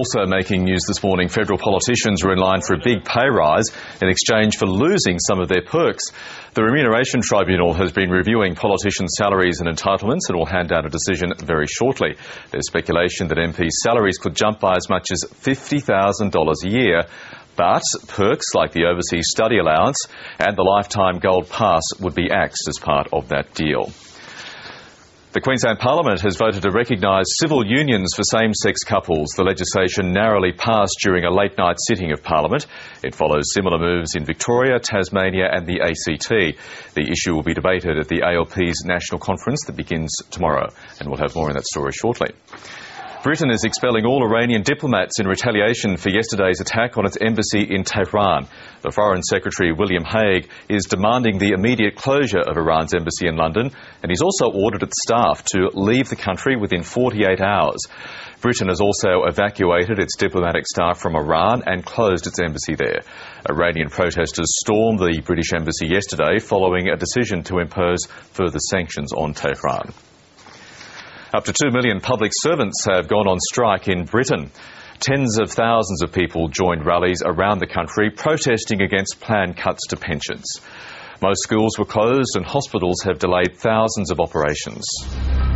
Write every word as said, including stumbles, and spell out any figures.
Also making news this morning, federal politicians were in line for a big pay rise in exchange for losing some of their perks. The Remuneration Tribunal has been reviewing politicians' salaries and entitlements and will hand down a decision very shortly. There's speculation that M Ps' salaries could jump by as much as fifty thousand dollars a year. But perks like the overseas study allowance and the lifetime gold pass would be axed as part of that deal. The Queensland Parliament has voted to recognise civil unions for same-sex couples. The legislation narrowly passed during a late-night sitting of Parliament. It follows similar moves in Victoria, Tasmania and the A C T. The issue will be debated at the A L P's national conference that begins tomorrow, and we'll have more on that story shortly. Britain is expelling all Iranian diplomats in retaliation for yesterday's attack on its embassy in Tehran. The Foreign Secretary, William Hague, is demanding the immediate closure of Iran's embassy in London, and he's also ordered its staff to leave the country within forty-eight hours. Britain has also evacuated its diplomatic staff from Iran and closed its embassy there. Iranian protesters stormed the British embassy yesterday following a decision to impose further sanctions on Tehran. Up to two million public servants have gone on strike in Britain. Tens of thousands of people joined rallies around the country protesting against planned cuts to pensions. Most schools were closed and hospitals have delayed thousands of operations.